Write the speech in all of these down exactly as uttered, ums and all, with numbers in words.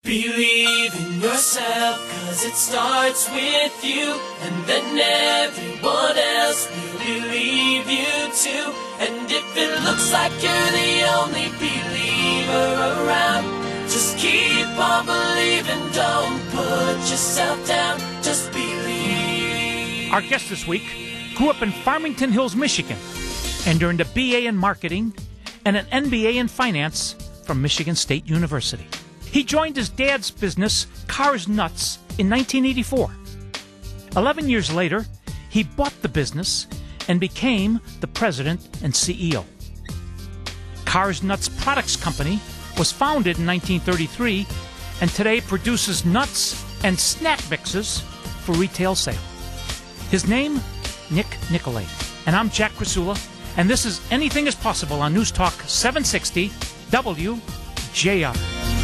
Believe in yourself, cause it starts with you, and then everyone else will believe you too. And if it looks like you're the only believer around, just keep on believing, don't put yourself down, just believe. Our guest this week grew up in Farmington Hills, Michigan, and earned a B A in marketing and an M B A in finance from Michigan State University. He joined his dad's business, Cars Nuts, in nineteen eighty-four. Eleven years later, he bought the business and became the president and C E O. Cars Nuts Products Company was founded in nineteen thirty-three and today produces nuts and snack mixes for retail sale. His name, Nick Nicolay. And I'm Jack Krasula, and this is Anything is Possible on News Talk seven sixty W J R.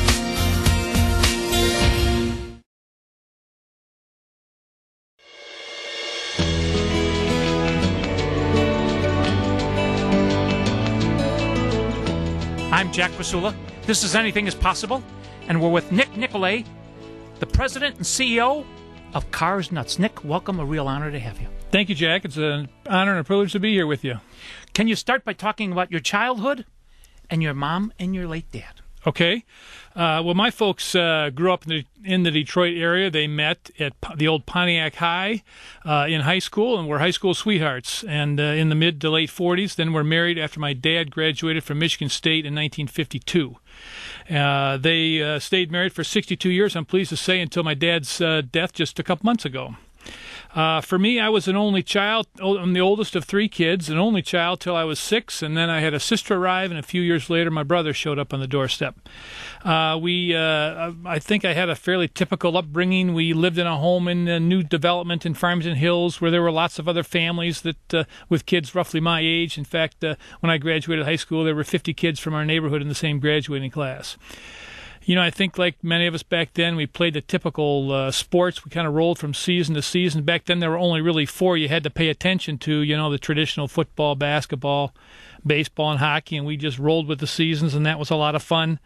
I'm Jack Krasula. This is Anything is Possible, and we're with Nick Nicolay, the president and C E O of Cars Nuts. Nick, welcome. A real honor to have you. Thank you, Jack. It's an honor and a privilege to be here with you. Can you start by talking about your childhood and your mom and your late dad? Okay. Uh, well, my folks uh, grew up in the, in the Detroit area. They met at the old Pontiac High uh, in high school and were high school sweethearts. And uh, in the mid to late forties, then were married after my dad graduated from Michigan State in nineteen fifty-two. Uh, they uh, stayed married for sixty-two years, I'm pleased to say, until my dad's uh, death just a couple months ago. Uh, for me, I was an only child. I'm the oldest of three kids, an only child till I was six, and then I had a sister arrive, and a few years later, my brother showed up on the doorstep. Uh, we, uh, I think I had a fairly typical upbringing. We lived in a home in a new development in Farmington Hills where there were lots of other families that, uh, with kids roughly my age. In fact, uh, when I graduated high school, there were fifty kids from our neighborhood in the same graduating class. You know, I think like many of us back then, we played the typical uh, sports. We kind of rolled from season to season. Back then, there were only really four you had to pay attention to, you know, the traditional football, basketball, baseball, and hockey, and we just rolled with the seasons, and that was a lot of fun.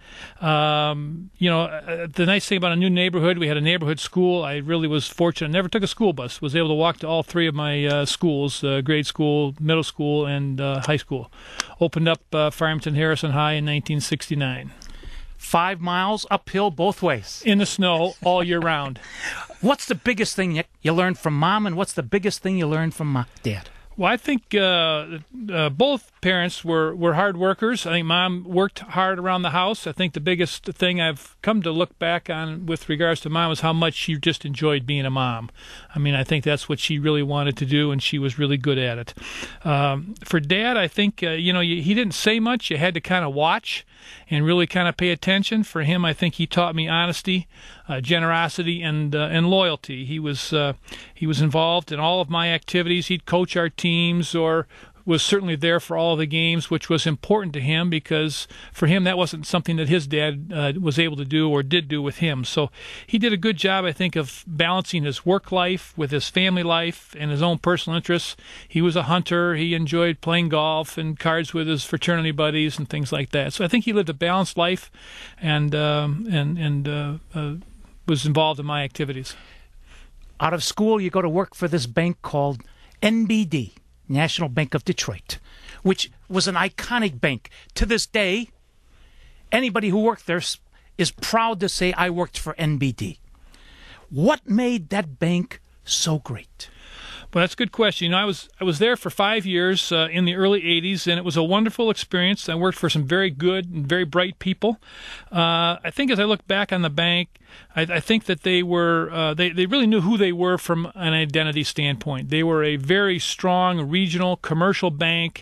Um, you know, uh, the nice thing about a new neighborhood, we had a neighborhood school. I really was fortunate. I never took a school bus. Was able to walk to all three of my uh, schools, uh, grade school, middle school, and uh, high school. Opened up uh, Farmington Harrison High in nineteen sixty-nine. Five miles uphill both ways. In the snow all year round. What's the biggest thing you, you learned from mom, and what's the biggest thing you learned from uh, dad? Well, I think uh, uh, both parents were, were hard workers. I think mom worked hard around the house. I think the biggest thing I've come to look back on with regards to mom is how much she just enjoyed being a mom. I mean, I think that's what she really wanted to do, and she was really good at it. Um, for dad, I think, uh, you know, he didn't say much. You had to kind of watch and really kind of pay attention. For him, I think he taught me honesty, uh, generosity, and uh, and loyalty. He was uh, he was involved in all of my activities. He'd coach our teams or was certainly there for all of the games, which was important to him because for him that wasn't something that his dad uh, was able to do or did do with him. So he did a good job, I think, of balancing his work life with his family life and his own personal interests. He was a hunter. He enjoyed playing golf and cards with his fraternity buddies and things like that. So I think he lived a balanced life and um, and and uh, uh, was involved in my activities. Out of school, you go to work for this bank called N B D. National Bank of Detroit, which was an iconic bank. To this day, anybody who worked there is proud to say, I worked for N B D. What made that bank so great? Well, that's a good question. You know, I was I was there for five years uh, in the early eighties, and it was a wonderful experience. I worked for some very good and very bright people. Uh, I think as I look back on the bank, I, I think that they were uh, they they really knew who they were from an identity standpoint. They were a very strong regional commercial bank.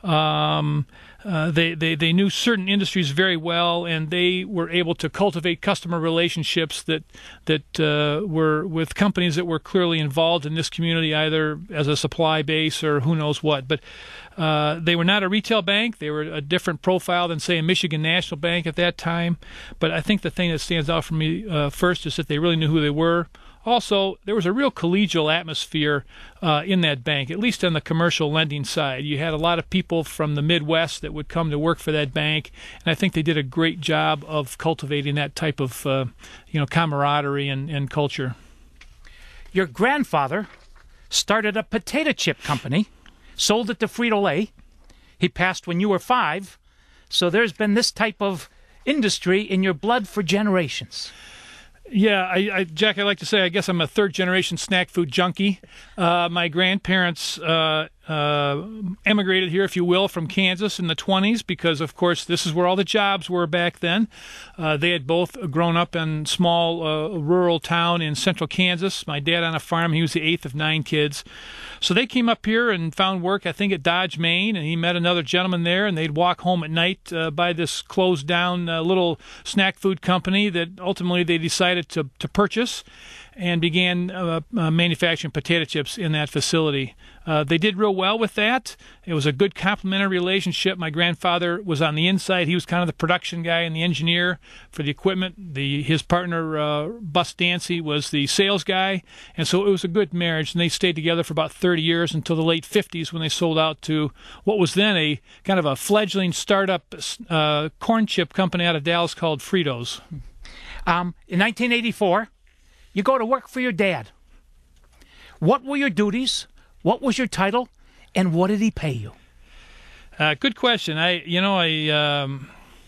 Um, Uh, they, they, they knew certain industries very well, and they were able to cultivate customer relationships that that uh, were with companies that were clearly involved in this community, either as a supply base or who knows what. But uh, they were not a retail bank. They were a different profile than, say, a Michigan National Bank at that time. But I think the thing that stands out for me uh, first is that they really knew who they were. also there was a real collegial atmosphere uh, in that bank, at least on the commercial lending side. You had a lot of people from the Midwest that would come to work for that bank, and I think they did a great job of cultivating that type of uh, you know camaraderie and, and culture. Your grandfather started a potato chip company, sold it to Frito-Lay. He passed when you were five, so there's been this type of industry in your blood for generations. Yeah, I, I, Jack, I like to say I guess I'm a third-generation snack food junkie. Uh, my grandparents uh, uh, emigrated here, if you will, from Kansas in the twenties because, of course, this is where all the jobs were back then. Uh, they had both grown up in small uh, rural town in central Kansas. My dad on a farm. He was the eighth of nine kids. So they came up here and found work, I think, at Dodge, Maine, and he met another gentleman there, and they'd walk home at night uh, by this closed-down uh, little snack food company that ultimately they decided to, to purchase and began uh, uh, manufacturing potato chips in that facility. Uh, they did real well with that. It was a good complementary relationship. My grandfather was on the inside. He was kind of the production guy and the engineer for the equipment. The His partner, uh, Bus Dancy, was the sales guy. And so it was a good marriage. And they stayed together for about thirty years until the late fifties when they sold out to what was then a kind of a fledgling startup uh, corn chip company out of Dallas called Fritos. Um, in nineteen eighty-four, you go to work for your dad. What were your duties? What was your title? And what did he pay you? Uh, good question. I, you know, I, um,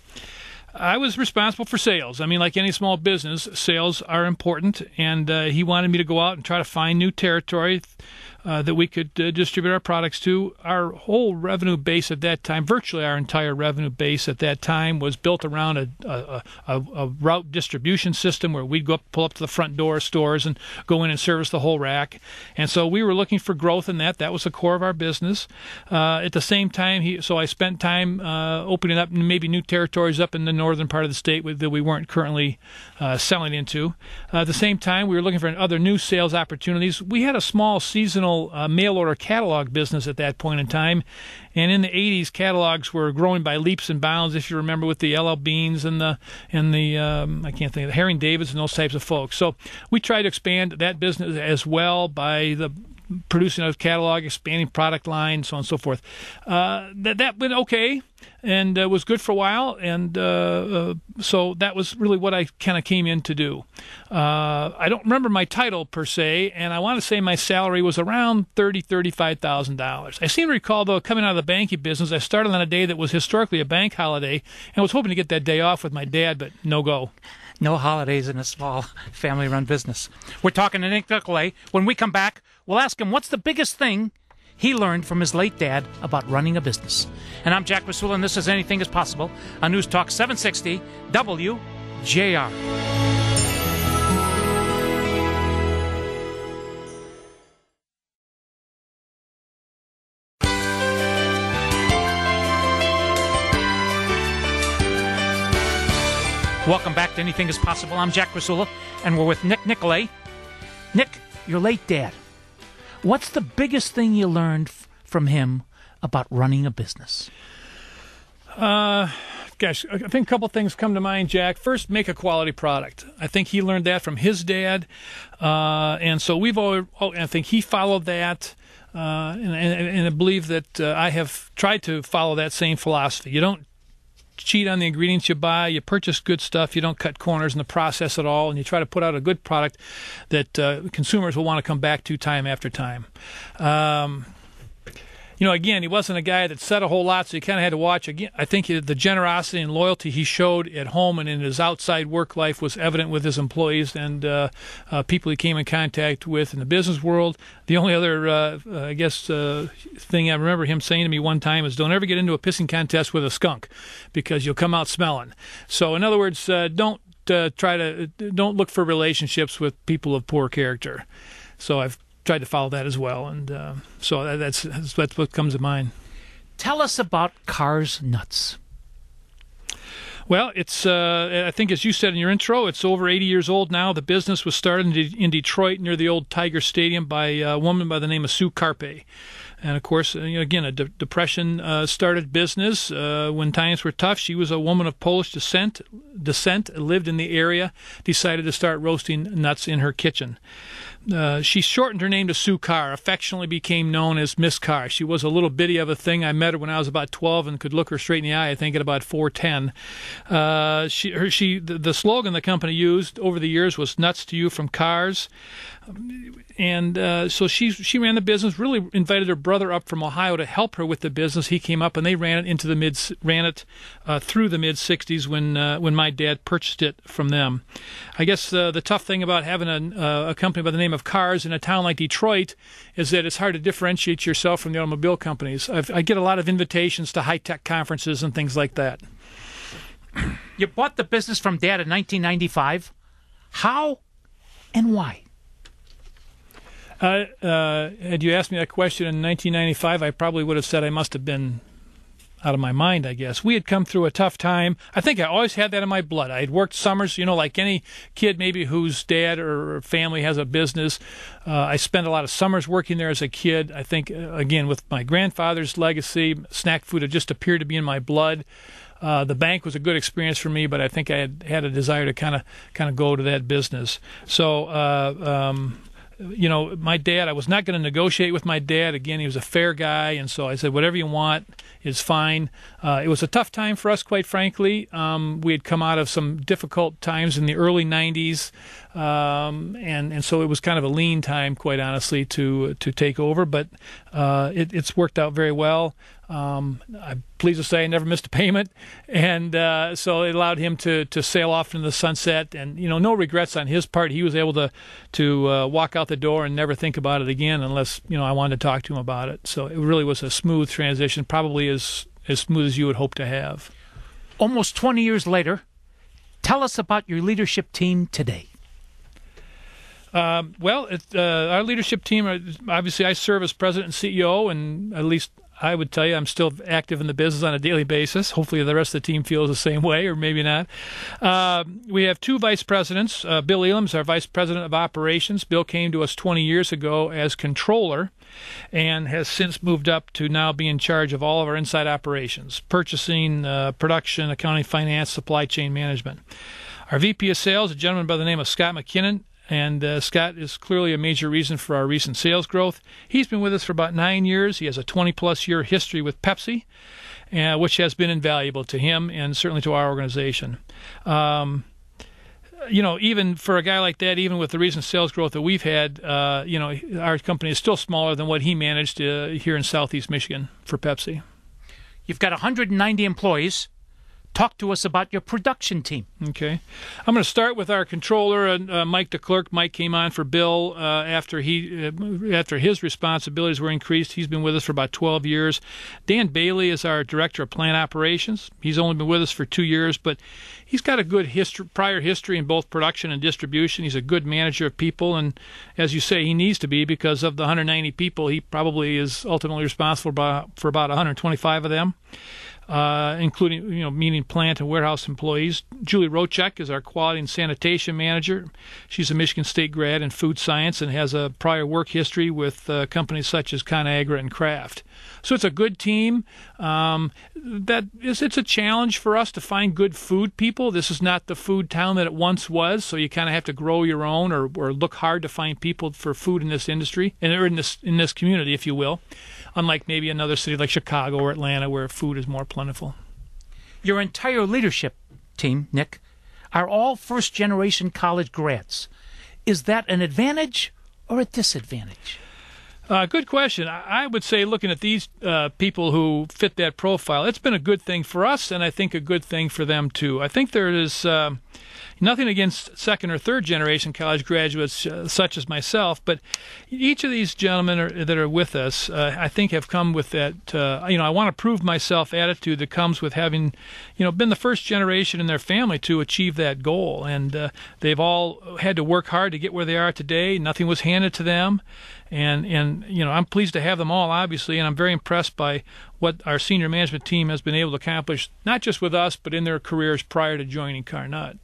I was responsible for sales. I mean, like any small business, sales are important. And uh, he wanted me to go out and try to find new territory uh, that we could uh, distribute our products to. Our whole revenue base at that time, virtually our entire revenue base at that time, was built around a, a, a, a route distribution system where we'd go up, pull up to the front door of stores and go in and service the whole rack. And so we were looking for growth in that. That was the core of our business. Uh, at the same time, he, so I spent time uh, opening up maybe new territories up in the northern part of the state that we weren't currently uh, selling into. Uh, at the same time, we were looking for other new sales opportunities. We had a small seasonal uh, mail order catalog business at that point in time, and in the eighties, catalogs were growing by leaps and bounds. If you remember, with the L L Beans and the and the um, I can't think of the Herring Davids and those types of folks. So we tried to expand that business as well by the producing a catalog, expanding product line, so on and so forth. Uh, that that went okay and uh, was good for a while, and uh, uh, so that was really what I kind of came in to do. Uh, I don't remember my title per se, and I want to say my salary was around thirty thousand dollars, thirty-five thousand dollars. I seem to recall, though, coming out of the banking business, I started on a day that was historically a bank holiday, and was hoping to get that day off with my dad, but no go. No holidays in a small family-run business. We're talking to Nick Nicolay. When we come back, we'll ask him what's the biggest thing he learned from his late dad about running a business. And I'm Jack Rasula, and this is Anything is Possible on News Talk seven sixty W J R. Welcome back to Anything is Possible. I'm Jack Rasula, and we're with Nick Nicolay. Nick, your late dad. What's the biggest thing you learned f- from him about running a business? Uh, gosh, I think a couple things come to mind, Jack. First, make a quality product. I think he learned that from his dad, uh, and so we've all. I think he followed that, uh, and, and, and I believe that uh, I have tried to follow that same philosophy. You don't cheat on the ingredients you buy. You purchase good stuff. You don't cut corners in the process at all, and you try to put out a good product that uh, consumers will want to come back to time after time. Um, you know, again, he wasn't a guy that said a whole lot, so you kind of had to watch. Again, I think the generosity and loyalty he showed at home and in his outside work life was evident with his employees and uh, uh, people he came in contact with in the business world. The only other, uh, uh, I guess, uh, thing I remember him saying to me one time is, don't ever get into a pissing contest with a skunk because you'll come out smelling. So, in other words, uh, don't uh, try to, don't look for relationships with people of poor character. So I've tried to follow that as well, and uh, so that's that's what comes to mind. Tell us about Cars Nuts. Well, it's uh, I think, as you said in your intro, it's over eighty years old now. The business was started in Detroit near the old Tiger Stadium by a woman by the name of Sue Carpe. And, of course, you know, again, a de- depression uh, started business. Uh, when times were tough, she was a woman of Polish descent, descent, lived in the area, decided to start roasting nuts in her kitchen. Uh, she shortened her name to Sue Carr, affectionately became known as Miss Carr. She was a little bitty of a thing. I met her when I was about twelve and could look her straight in the eye, I think, at about four ten. Uh, she, her, she, the, the slogan the company used over the years was "Nuts to you from Cars." And uh, so she she ran the business. Really invited her brother up from Ohio to help her with the business. He came up and they ran it into the mid ran it uh, through the mid sixties when uh, when my dad purchased it from them. I guess uh, the tough thing about having a, uh, a company by the name of Cars in a town like Detroit is that it's hard to differentiate yourself from the automobile companies. I've, I get a lot of invitations to high tech conferences and things like that. You bought the business from Dad in nineteen ninety-five. How and why? Uh, uh, had you asked me that question in nineteen ninety-five, I probably would have said I must have been out of my mind, I guess. We had come through a tough time. I think I always had that in my blood. I had worked summers, you know, like any kid maybe whose dad or family has a business. Uh, I spent a lot of summers working there as a kid. I think, uh, again, with my grandfather's legacy, snack food had just appeared to be in my blood. Uh, the bank was a good experience for me, but I think I had had a desire to kind of kind of go to that business. So, uh, um, you know, my dad, I was not going to negotiate with my dad. Again, he was a fair guy, and so I said, whatever you want is fine. Uh, it was a tough time for us, quite frankly. Um, we had come out of some difficult times in the early nineties, um, and, and so it was kind of a lean time, quite honestly, to to take over, but uh, it, it's worked out very well. Um, I'm pleased to say I never missed a payment, and uh, so it allowed him to, to sail off into the sunset. And you know, no regrets on his part. He was able to to uh, walk out the door and never think about it again, unless you know I wanted to talk to him about it. So it really was a smooth transition, probably as as smooth as you would hope to have. Almost twenty years later, tell us about your leadership team today. Um, well, it, uh, our leadership team, obviously, I serve as president and C E O, and at least I would tell you I'm still active in the business on a daily basis. Hopefully the rest of the team feels the same way, or maybe not. Uh, we have two vice presidents. Uh, Bill Elam is our vice president of operations. Bill came to us twenty years ago as controller and has since moved up to now be in charge of all of our inside operations, purchasing, uh, production, accounting, finance, supply chain management. Our V P of sales, a gentleman by the name of Scott McKinnon, and uh, Scott is clearly a major reason for our recent sales growth. He's been with us for about nine years. He has a twenty-plus year history with Pepsi, uh, which has been invaluable to him and certainly to our organization. Um, you know, even for a guy like that, even with the recent sales growth that we've had, uh, you know, our company is still smaller than what he managed uh, here in Southeast Michigan for Pepsi. You've got one hundred ninety employees. Talk to us about your production team. Okay. I'm going to start with our controller, uh, Mike the clerk. Mike came on for Bill uh, after he uh, after his responsibilities were increased. He's been with us for about twelve years. Dan Bailey is our director of plant operations. He's only been with us for two years, but he's got a good history, prior history in both production and distribution. He's a good manager of people, and as you say, he needs to be, because of the one hundred ninety people, he probably is ultimately responsible for about one hundred twenty-five of them. Uh, including, you know, meaning plant and warehouse employees. Julie Rochek is our quality and sanitation manager. She's a Michigan State grad in food science and has a prior work history with uh, companies such as ConAgra and Kraft. So it's a good team. Um, that is, it's a challenge for us to find good food people. This is not the food town that it once was, so you kind of have to grow your own, or, or look hard to find people for food in this industry, and or in this in this community, if you will. Unlike maybe another city like Chicago or Atlanta, where food is more plentiful. Your entire leadership team, Nick, are all first-generation college grads. Is that an advantage or a disadvantage? Uh, good question. I would say, looking at these uh, people who fit that profile, it's been a good thing for us, and I think a good thing for them too. I think there is uh, nothing against second or third generation college graduates uh, such as myself, but each of these gentlemen are, that are with us, uh, I think, have come with that, uh, you know, I want to prove myself attitude that comes with having, you know, been the first generation in their family to achieve that goal. And uh, they've all had to work hard to get where they are today. Nothing was handed to them. And, and you know, I'm pleased to have them all, obviously, and I'm very impressed by what our senior management team has been able to accomplish, not just with us, but in their careers prior to joining Carnut.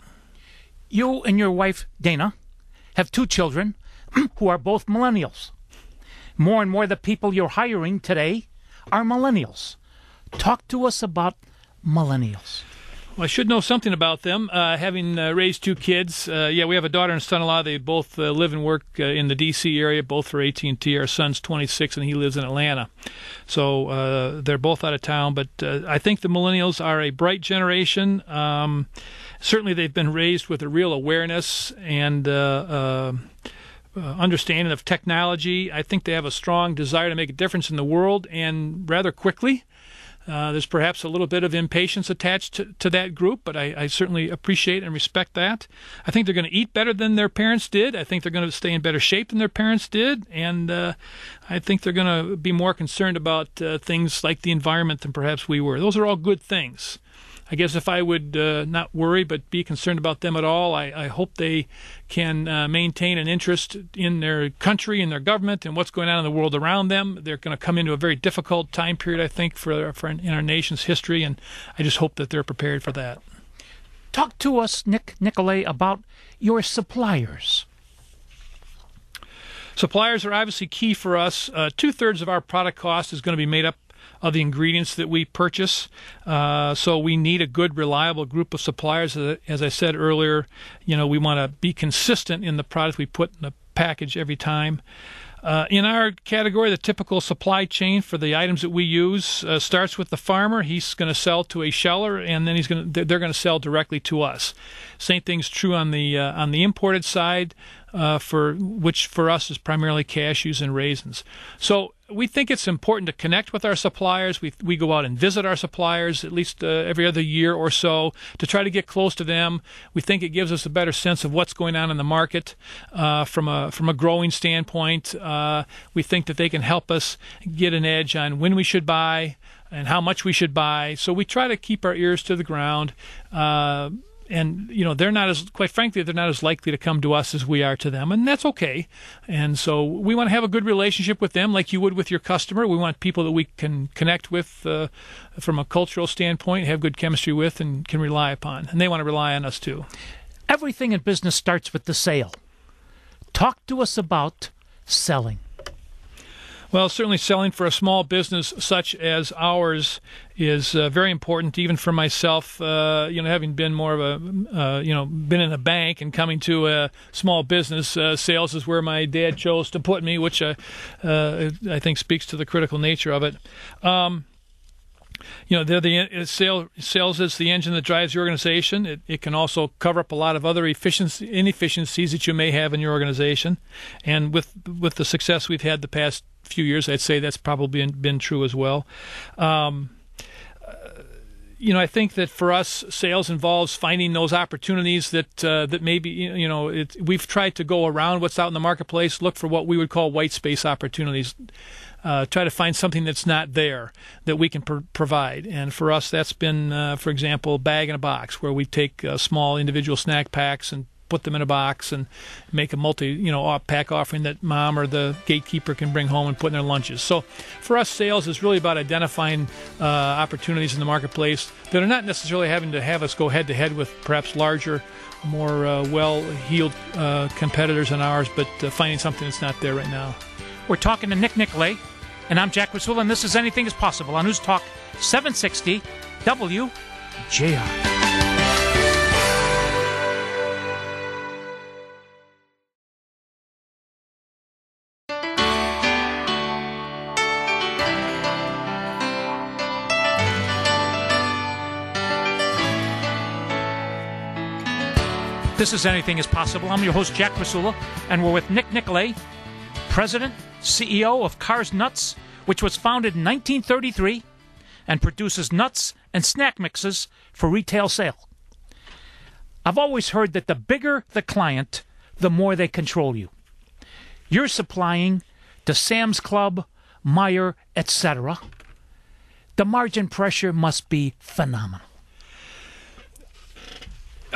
You and your wife, Dana, have two children who are both millennials. More and more the people you're hiring today are millennials. Talk to us about millennials. Well, I should know something about them. Uh, having uh, raised two kids, uh, yeah, we have a daughter and son-in-law. They both uh, live and work uh, in the D C area, both for A T and T. Our son's twenty-six, and he lives in Atlanta. So uh, they're both out of town. But uh, I think the millennials are a bright generation. Um, certainly they've been raised with a real awareness and uh, uh, uh, understanding of technology. I think they have a strong desire to make a difference in the world, and rather quickly. Uh, there's perhaps a little bit of impatience attached to, to that group, but I, I certainly appreciate and respect that. I think they're going to eat better than their parents did. I think they're going to stay in better shape than their parents did. And uh, I think they're going to be more concerned about uh, things like the environment than perhaps we were. Those are all good things. I guess if I would uh, not worry but be concerned about them at all, I, I hope they can uh, maintain an interest in their country and their government and what's going on in the world around them. They're going to come into a very difficult time period, I think, for, for in our nation's history, and I just hope that they're prepared for that. Talk to us, Nick Nicolay, about your suppliers. Suppliers are obviously key for us. Uh, two-thirds of our product cost is going to be made up of the ingredients that we purchase. Uh, so we need a good, reliable group of suppliers. As I said earlier, you know, we want to be consistent in the product we put in the package every time. Uh, in our category, the typical supply chain for the items that we use uh, starts with the farmer. He's going to sell to a sheller, and then he's going to, they're going to sell directly to us. Same thing's true on the uh, on the imported side, uh, for which for us is primarily cashews and raisins. So we think it's important to connect with our suppliers. We we go out and visit our suppliers at least uh, every other year or so to try to get close to them. We think it gives us a better sense of what's going on in the market uh, from a from a growing standpoint. Uh, we think that they can help us get an edge on when we should buy and how much we should buy. So we try to keep our ears to the ground. Uh, And, you know, they're not as, quite frankly, they're not as likely to come to us as we are to them, and that's okay. And so we want to have a good relationship with them like you would with your customer. We want people that we can connect with uh, from a cultural standpoint, have good chemistry with, and can rely upon. And they want to rely on us, too. Everything in business starts with the sale. Talk to us about selling. Well, certainly selling for a small business such as ours is uh, very important, even for myself. Uh, you know, having been more of a, uh, you know, been in a bank and coming to a small business, uh, sales is where my dad chose to put me, which uh, uh, I think speaks to the critical nature of it. Um, You know, they're the sale, sales is the engine that drives the organization. It, it can also cover up a lot of other efficiency, inefficiencies that you may have in your organization. And with with the success we've had the past few years, I'd say that's probably been, been true as well. Um, uh, you know, I think that for us, sales involves finding those opportunities that uh, that maybe, you know, it, we've tried to go around what's out in the marketplace, look for what we would call white space opportunities. Uh, try to find something that's not there that we can pr- provide. And for us, that's been, uh, for example, bag in a box, where we take uh, small individual snack packs and put them in a box and make a multi, you know, pack offering that mom or the gatekeeper can bring home and put in their lunches. So for us, sales is really about identifying uh, opportunities in the marketplace that are not necessarily having to have us go head to head with perhaps larger, more uh, well-heeled uh, competitors than ours, but uh, finding something that's not there right now. We're talking to Nick Nicolay, and I'm Jack Rasula, and this is Anything is Possible on News Talk seven sixty W J R. This is Anything is Possible. I'm your host, Jack Rasula, and we're with Nick Nicolay, President, C E O of Cars Nuts, which was founded in nineteen thirty-three and produces nuts and snack mixes for retail sale. I've always heard that the bigger the client, the more they control you. You're supplying to Sam's Club, Meijer, et cetera. The margin pressure must be phenomenal. I,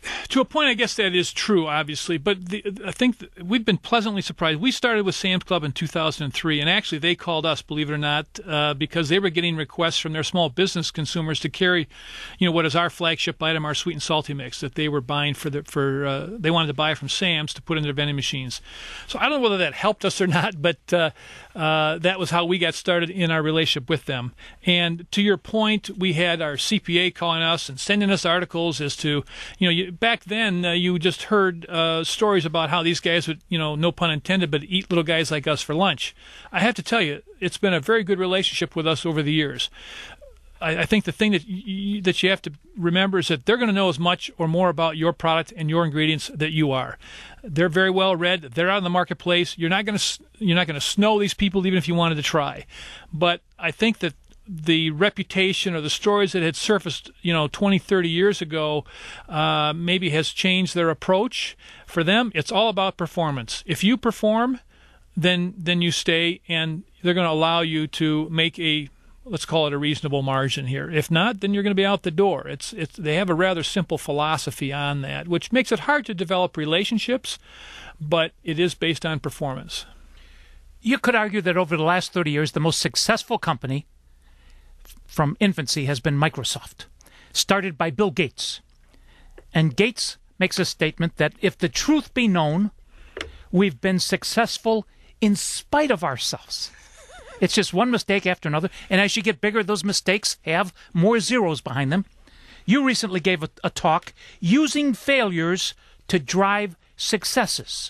to a point, I guess that is true, obviously. But the, I think th- we've been pleasantly surprised. We started with Sam's Club in two thousand three, and actually they called us, believe it or not, uh, because they were getting requests from their small business consumers to carry, you know, what is our flagship item, our sweet and salty mix that they were buying for the for uh, they wanted to buy from Sam's to put in their vending machines. So I don't know whether that helped us or not, but uh, uh, that was how we got started in our relationship with them. And to your point, we had our C P A calling us and sending us articles as to, you know, you, back then uh, you just heard uh, stories about how these guys would, you know, no pun intended, but eat little guys like us for lunch. I have to tell you, it's been a very good relationship with us over the years. I, I think the thing that you, that you have to remember is that they're going to know as much or more about your product and your ingredients that you are. They're very well read. They're out in the marketplace. You're not going to you're not going to snow these people even if you wanted to try. But I think that the reputation or the stories that had surfaced, you know, twenty, thirty years ago, uh, maybe has changed their approach. For them, it's all about performance. If you perform, then then you stay, and they're going to allow you to make a, let's call it a reasonable margin here. If not, then you're going to be out the door. It's it's they have a rather simple philosophy on that, which makes it hard to develop relationships, but it is based on performance. You could argue that over the last thirty years, the most successful company from infancy has been Microsoft, started by Bill Gates. And Gates makes a statement that if the truth be known, we've been successful in spite of ourselves. It's just one mistake after another, and as you get bigger, those mistakes have more zeros behind them. You recently gave a, a talk using failures to drive successes.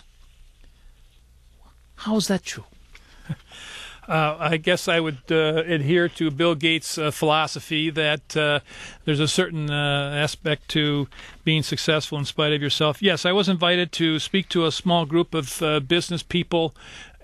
How is that true? Uh, I guess I would uh, adhere to Bill Gates' uh, philosophy that uh, there's a certain uh, aspect to being successful in spite of yourself. Yes, I was invited to speak to a small group of uh, business people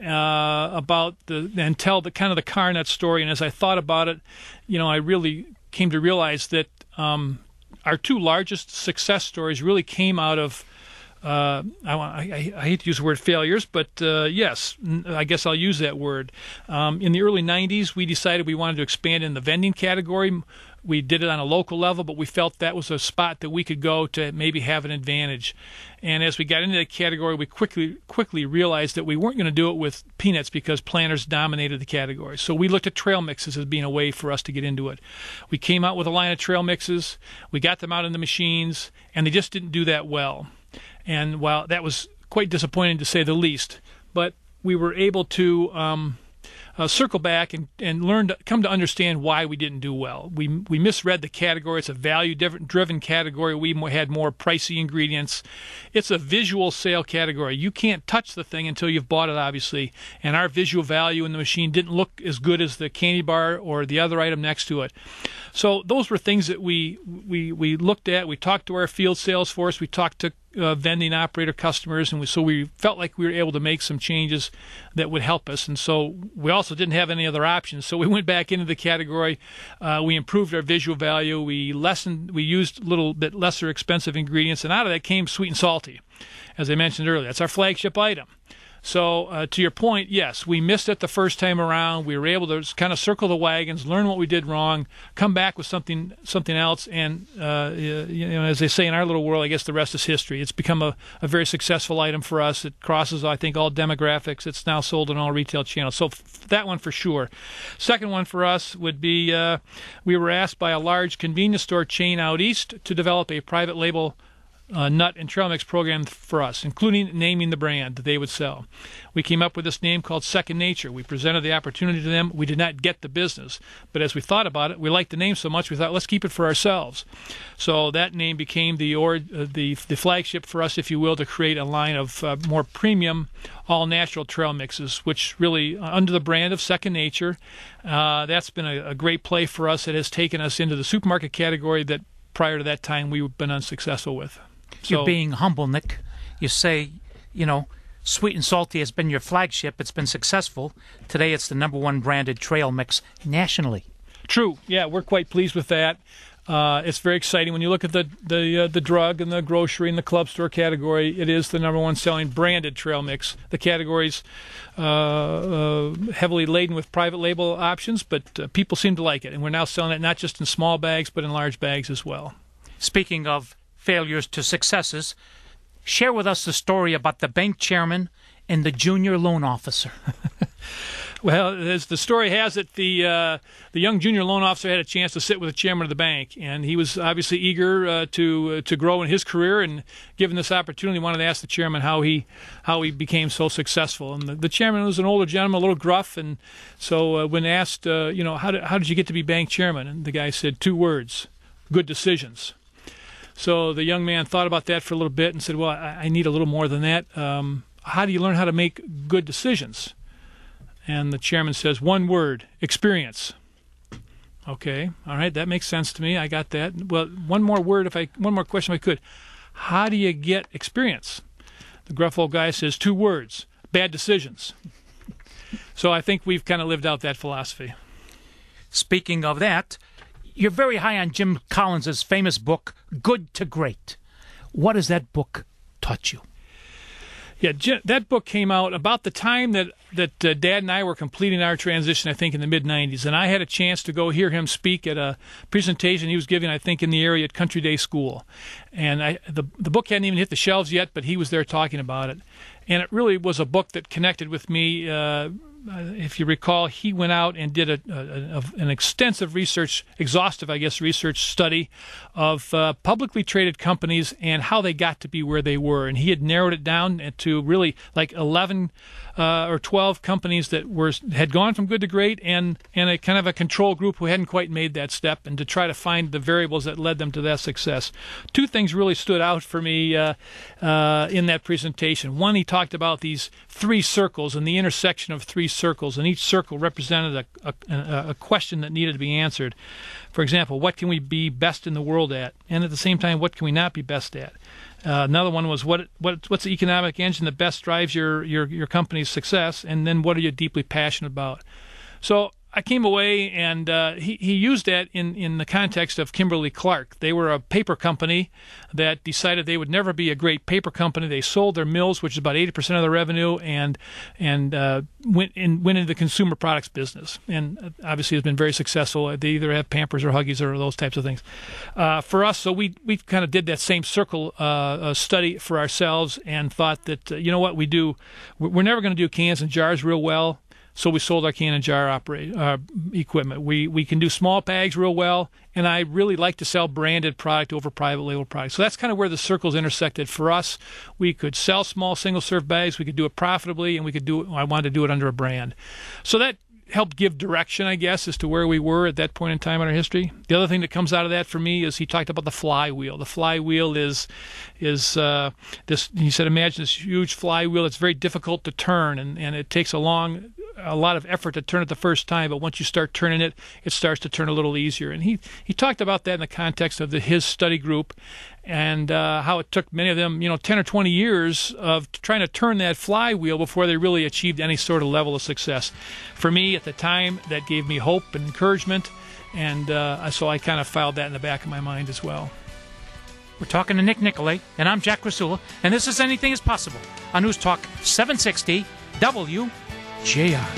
uh, about the and tell the kind of the Carnut story. And as I thought about it, you know, I really came to realize that um, our two largest success stories really came out of Uh, I, I, I hate to use the word failures, but uh, yes, I guess I'll use that word. Um, in the early nineties, we decided we wanted to expand in the vending category. We did it on a local level, but we felt that was a spot that we could go to maybe have an advantage. And as we got into that category, we quickly quickly realized that we weren't going to do it with peanuts because Planters dominated the category. So we looked at trail mixes as being a way for us to get into it. We came out with a line of trail mixes. We got them out in the machines, and they just didn't do that well. And while that was quite disappointing to say the least, but we were able to um, uh, circle back and, and learn to come to understand why we didn't do well. We we misread the category. It's a value-driven category. We had more pricey ingredients. It's a visual sale category. You can't touch the thing until you've bought it, obviously. And our visual value in the machine didn't look as good as the candy bar or the other item next to it. So those were things that we we we looked at. We talked to our field sales force. We talked to Uh, vending operator customers, and we, so we felt like we were able to make some changes that would help us. And so we also didn't have any other options, so we went back into the category. Uh, we improved our visual value. We lessened, we used a little bit lesser expensive ingredients, and out of that came sweet and salty, as I mentioned earlier. That's our flagship item. So uh, to your point, yes, we missed it the first time around. We were able to kind of circle the wagons, learn what we did wrong, come back with something something else, and uh, you know, as they say in our little world, I guess the rest is history. It's become a, a very successful item for us. It crosses, I think, all demographics. It's now sold in all retail channels. So f- that one for sure. Second one for us would be uh, we were asked by a large convenience store chain out east to develop a private label Uh, nut and trail mix program for us, including naming the brand that they would sell. We came up with this name called Second Nature. We presented the opportunity to them. We did not get the business, but as we thought about it, we liked the name so much we thought, let's keep it for ourselves. So that name became the or uh, the the flagship for us, if you will, to create a line of uh, more premium all-natural trail mixes, which really, uh, under the brand of Second Nature, uh, that's been a, a great play for us. It has taken us into the supermarket category that prior to that time we've been unsuccessful with. So, you're being humble, Nick. You say, you know, sweet and salty has been your flagship. It's been successful. Today it's the number one branded trail mix nationally. True. Yeah, we're quite pleased with that. Uh, it's very exciting. When you look at the the, uh, the drug and the grocery and the club store category, it is the number one selling branded trail mix. The category's uh, uh, heavily laden with private label options, but uh, people seem to like it. And we're now selling it not just in small bags, but in large bags as well. Speaking of failures to successes, share with us the story about the bank chairman and the junior loan officer. Well, as the story has it, the uh, the young junior loan officer had a chance to sit with the chairman of the bank, and he was obviously eager uh, to uh, to grow in his career. And given this opportunity, wanted to ask the chairman how he how he became so successful. And the, the chairman was an older gentleman, a little gruff, and so uh, when asked, uh, you know, how did how did you get to be bank chairman? And the guy said two words: good decisions. So the young man thought about that for a little bit and said, well, I, I need a little more than that. Um, how do you learn how to make good decisions? And the chairman says, one word, experience. Okay, all right, that makes sense to me. I got that. Well, one more word, if I, one more question if I could. How do you get experience? The gruff old guy says, two words, bad decisions. So I think we've kind of lived out that philosophy. Speaking of that, you're very high on Jim Collins' famous book, Good to Great. What has that book taught you? Yeah, that book came out about the time that, that uh, Dad and I were completing our transition, I think, in the mid nineties. And I had a chance to go hear him speak at a presentation he was giving, I think, in the area at Country Day School. And I, the, the book hadn't even hit the shelves yet, but he was there talking about it. And it really was a book that connected with me. Uh, if you recall, he went out and did a, a, a, an extensive research, exhaustive, I guess, research study of uh, publicly traded companies and how they got to be where they were. And he had narrowed it down to really like eleven uh, or twelve companies that were had gone from good to great, and, and a kind of a control group who hadn't quite made that step, and to try to find the variables that led them to that success. Two things really stood out for me uh, uh, in that presentation. One, he talked about these three circles and the intersection of three circles, and each circle represented a, a, a question that needed to be answered. For example, what can we be best in the world at? And at the same time, what can we not be best at? Uh, another one was what what what's the economic engine that best drives your, your, your company's success? And then what are you deeply passionate about? So I came away, and uh, he, he used that in, in the context of Kimberly-Clark. They were a paper company that decided they would never be a great paper company. They sold their mills, which is about eighty percent of their revenue, and and uh, went in, went into the consumer products business. And obviously has been very successful. They either have Pampers or Huggies or those types of things. Uh, for us, so we we kind of did that same circle uh, uh, study for ourselves, and thought that, uh, you know what, we do, we're never going to do cans and jars real well. So we sold our can and jar operate, uh, equipment. We we can do small bags real well, and I really like to sell branded product over private label product. So that's kind of where the circles intersected for us. We could sell small single-serve bags, we could do it profitably, and we could do it, I wanted to do it under a brand. So that helped give direction, I guess, as to where we were at that point in time in our history. The other thing that comes out of that for me is he talked about the flywheel. The flywheel is is uh, this. He said, imagine this huge flywheel. It's very difficult to turn, and, and it takes a long a lot of effort to turn it the first time, but once you start turning it, it starts to turn a little easier. And he, he talked about that in the context of the, his study group, and uh, how it took many of them, you know, ten or twenty years of trying to turn that flywheel before they really achieved any sort of level of success. For me, at the time, that gave me hope and encouragement, and uh, so I kind of filed that in the back of my mind as well. We're talking to Nick Nicolay, and I'm Jack Krasula, and this is Anything is Possible on News Talk seven sixty W J R.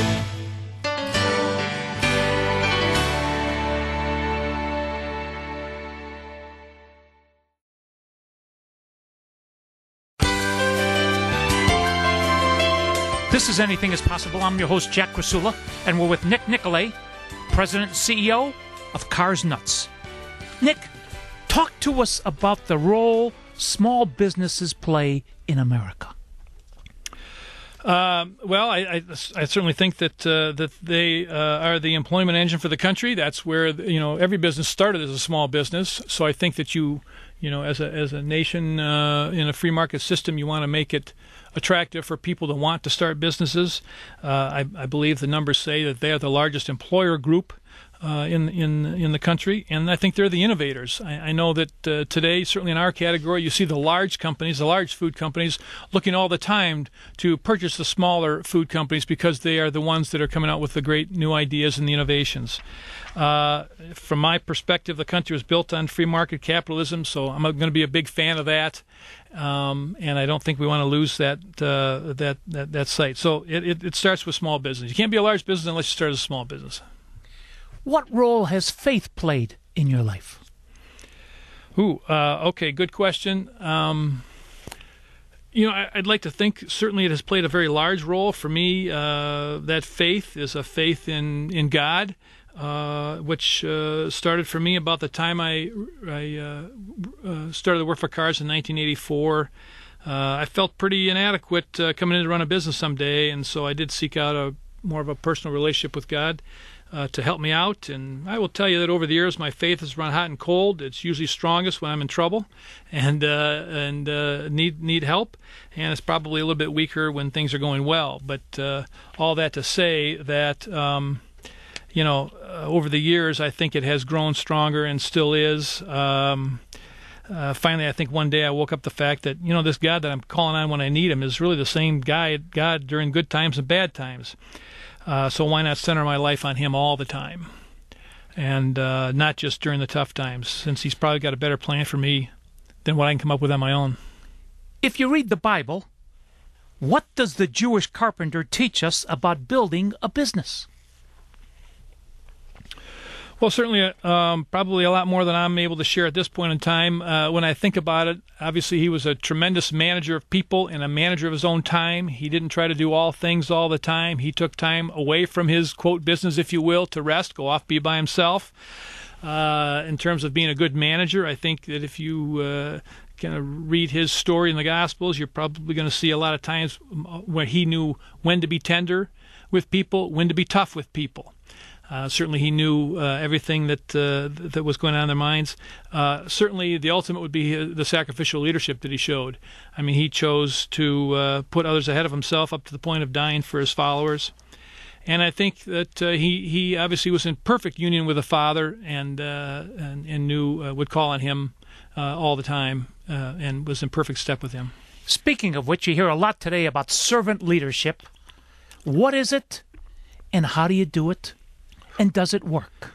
This is Anything is Possible. I'm your host, Jack Krasula, and we're with Nick Nicolay, President and C E O of Cars Nuts. Nick, talk to us about the role small businesses play in America. Um, well, I, I, I certainly think that uh, that they uh, are the employment engine for the country. That's where, you know, every business started as a small business. So I think that you, you know, as a as a nation uh, in a free market system, you want to make it attractive for people to want to start businesses. Uh, I, I believe the numbers say that they are the largest employer group Uh, in in in the country, and I think they're the innovators. I, I know that uh, today, certainly in our category, you see the large companies, the large food companies, looking all the time to purchase the smaller food companies because they are the ones that are coming out with the great new ideas and the innovations. Uh, from my perspective, the country was built on free market capitalism, so I'm going to be a big fan of that. Um, and I don't think we want to lose that uh, that, that that sight. So it, it, it starts with small business. You can't be a large business unless you start as a small business. What role has faith played in your life? Ooh, uh, okay, good question. Um, you know, I, I'd like to think certainly it has played a very large role for me. Uh, that faith is a faith in, in God, uh, which uh, started for me about the time I, I uh, uh, started to work for Cars in nineteen eighty-four. Uh, I felt pretty inadequate uh, coming in to run a business someday, and so I did seek out a more of a personal relationship with God uh, to help me out. And I will tell you that over the years, my faith has run hot and cold. It's usually strongest when I'm in trouble and uh, and uh, need need help, and it's probably a little bit weaker when things are going well. But uh, all that to say that um, you know, uh, over the years, I think it has grown stronger and still is. Um, Uh, finally, I think one day I woke up the fact that, you know, this God that I'm calling on when I need him is really the same guy, God during good times and bad times. Uh, so why not center my life on him all the time? And uh, not just during the tough times, since he's probably got a better plan for me than what I can come up with on my own. If you read the Bible, what does the Jewish carpenter teach us about building a business? Well, certainly, um, probably a lot more than I'm able to share at this point in time. Uh, when I think about it, obviously he was a tremendous manager of people and a manager of his own time. He didn't try to do all things all the time. He took time away from his, quote, business, if you will, to rest, go off, be by himself. Uh, in terms of being a good manager, I think that if you uh, kind of read his story in the Gospels, you're probably going to see a lot of times where he knew when to be tender with people, when to be tough with people. Uh, certainly he knew uh, everything that uh, that was going on in their minds. Uh, certainly the ultimate would be the sacrificial leadership that he showed. I mean, he chose to uh, put others ahead of himself up to the point of dying for his followers. And I think that uh, he, he obviously was in perfect union with the Father and uh, and, and knew uh, would call on him uh, all the time uh, and was in perfect step with him. Speaking of which, you hear a lot today about servant leadership. What is it, and how do you do it? And does it work?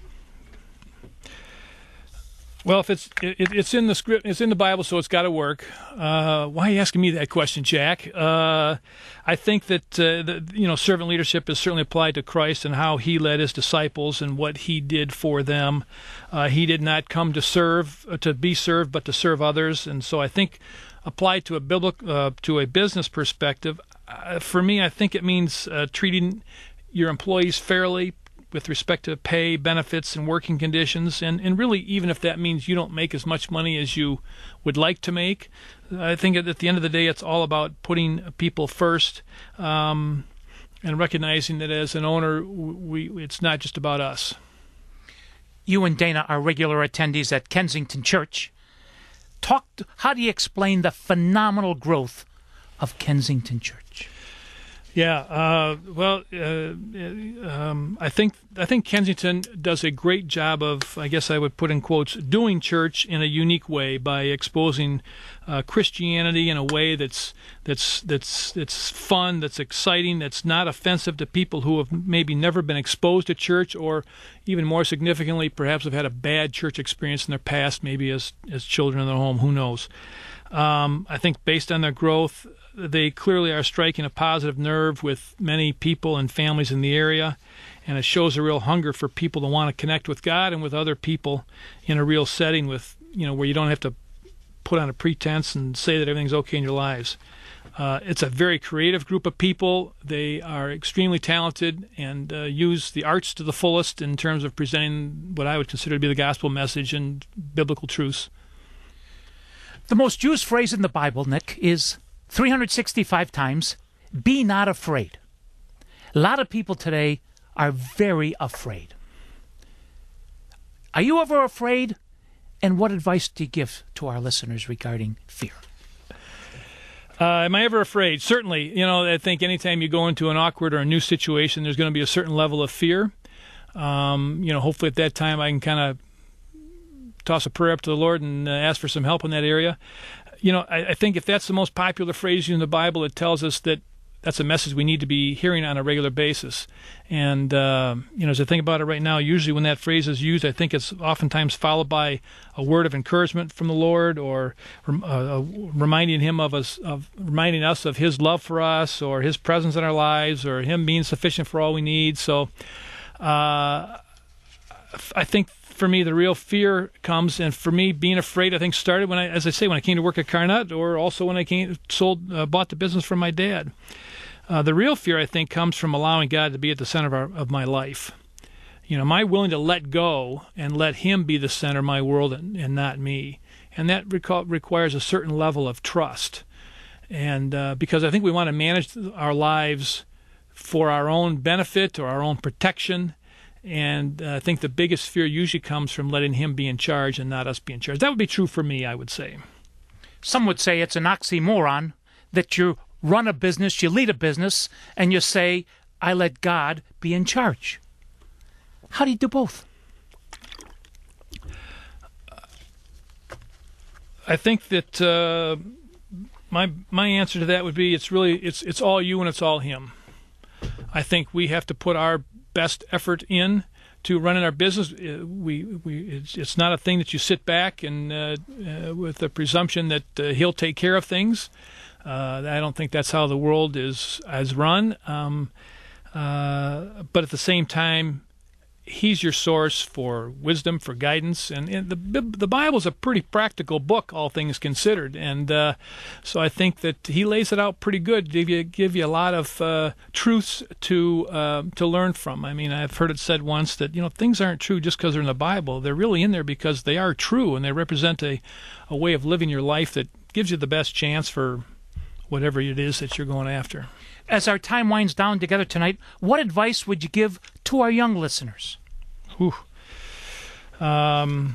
Well, if it's it, it's in the script, it's in the Bible, so it's got to work. Uh, why are you asking me that question, Jack? Uh, I think that uh, the, you know, servant leadership is certainly applied to Christ and how he led his disciples and what he did for them. Uh, he did not come to serve, uh, to be served, but to serve others. And so I think applied to a biblical, uh, to a business perspective, uh, for me, I think it means uh, treating your employees fairly, with respect to pay, benefits, and working conditions, and, and really even if that means you don't make as much money as you would like to make, I think at the end of the day it's all about putting people first um, and recognizing that as an owner, we it's not just about us. You and Dana are regular attendees at Kensington Church. Talk. How do you explain the phenomenal growth of Kensington Church? Yeah, uh, well, uh, um, I think I think Kensington does a great job of, I guess I would put in quotes, doing church in a unique way by exposing uh, Christianity in a way that's that's that's that's fun, that's exciting, that's not offensive to people who have maybe never been exposed to church, or even more significantly, perhaps have had a bad church experience in their past, maybe as as children in their home. Who knows? Um, I think based on their growth, they clearly are striking a positive nerve with many people and families in the area, and it shows a real hunger for people to want to connect with God and with other people in a real setting, with, you know, where you don't have to put on a pretense and say that everything's okay in your lives. Uh, it's a very creative group of people. They are extremely talented and uh, use the arts to the fullest in terms of presenting what I would consider to be the gospel message and biblical truths. The most used phrase in the Bible, Nick, is three hundred sixty-five times, be not afraid. A lot of people today are very afraid. Are you ever afraid? And what advice do you give to our listeners regarding fear? Uh, am I ever afraid? Certainly. You know, I think anytime you go into an awkward or a new situation, there's going to be a certain level of fear. Um, you know, hopefully at that time I can kind of toss a prayer up to the Lord and uh, ask for some help in that area. You know, I, I think if that's the most popular phrase in the Bible, it tells us that that's a message we need to be hearing on a regular basis. And, uh, you know, as I think about it right now, usually when that phrase is used, I think it's oftentimes followed by a word of encouragement from the Lord, or uh, reminding him of us, of reminding us of his love for us, or his presence in our lives, or him being sufficient for all we need. So uh, I think for me, the real fear comes, and for me, being afraid, I think, started when I, as I say, when I came to work at Carnot, or also when I came sold, uh, bought the business from my dad. Uh, the real fear, I think, comes from allowing God to be at the center of, our, of my life. You know, am I willing to let go and let Him be the center of my world and, and not me? And that reco- requires a certain level of trust. And uh, because I think we want to manage our lives for our own benefit or our own protection. And uh, I think the biggest fear usually comes from letting Him be in charge and not us be in charge. That would be true for me, I would say. Some would say it's an oxymoron that you run a business, you lead a business, and you say, I let God be in charge. How do you do both? I think that uh, my my answer to that would be it's really it's it's all you and it's all Him. I think we have to put our best effort in to running our business. We we it's, it's not a thing that you sit back and uh, uh, with the presumption that uh, He'll take care of things. Uh, I don't think that's how the world is is run. Um, uh, but at the same time, He's your source for wisdom, for guidance, and, and the the Bible's a pretty practical book, all things considered, and uh, so I think that He lays it out pretty good, give you give you a lot of uh, truths to uh, to learn from. I mean, I've heard it said once that you know things aren't true just because they're in the Bible; they're really in there because they are true, and they represent a a way of living your life that gives you the best chance for whatever it is that you're going after. As our time winds down together tonight, what advice would you give to our young listeners? Whew. Um,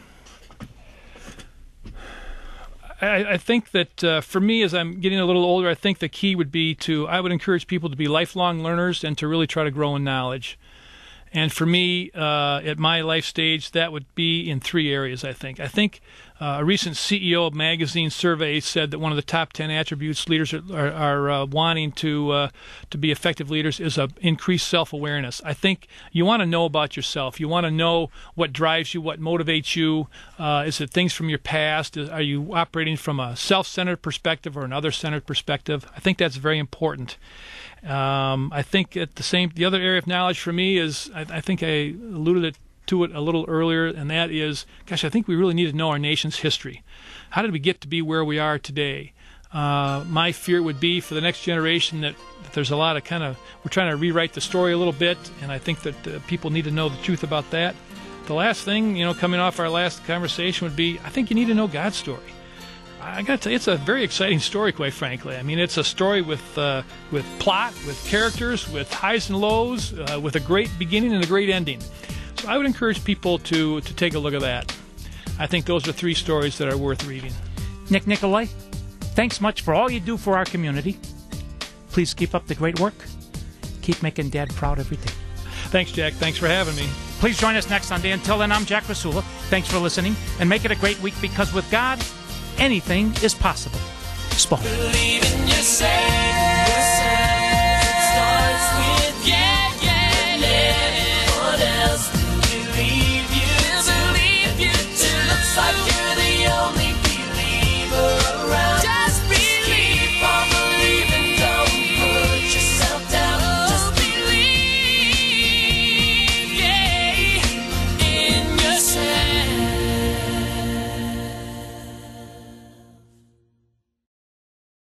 I, I think that uh, for me, as I'm getting a little older, I think the key would be to, I would encourage people to be lifelong learners and to really try to grow in knowledge. And for me, uh, at my life stage, that would be in three areas, I think. I think uh, a recent C E O magazine survey said that one of the top ten attributes leaders are, are, are uh, wanting to uh, to be effective leaders is a increased self-awareness. I think you want to know about yourself. You want to know what drives you, what motivates you. Uh, is it things from your past? Is, are you operating from a self-centered perspective or an other-centered perspective? I think that's very important. Um, I think at the same, the other area of knowledge for me is, I, I think I alluded it, to it a little earlier, and that is, gosh, I think we really need to know our nation's history. How did we get to be where we are today? Uh, my fear would be for the next generation that, that there's a lot of kind of, we're trying to rewrite the story a little bit, and I think that uh, people need to know the truth about that. The last thing, you know, coming off our last conversation would be, I think you need to know God's story. I got to tell you, it's a very exciting story, quite frankly. I mean, it's a story with uh, with plot, with characters, with highs and lows, uh, with a great beginning and a great ending. So I would encourage people to, to take a look at that. I think those are three stories that are worth reading. Nick Nicolai, thanks much for all you do for our community. Please keep up the great work. Keep making Dad proud every day. Thanks, Jack. Thanks for having me. Please join us next Sunday. Until then, I'm Jack Rasula. Thanks for listening, and make it a great week, because with God, anything is possible. Spawn. Believe in yourself.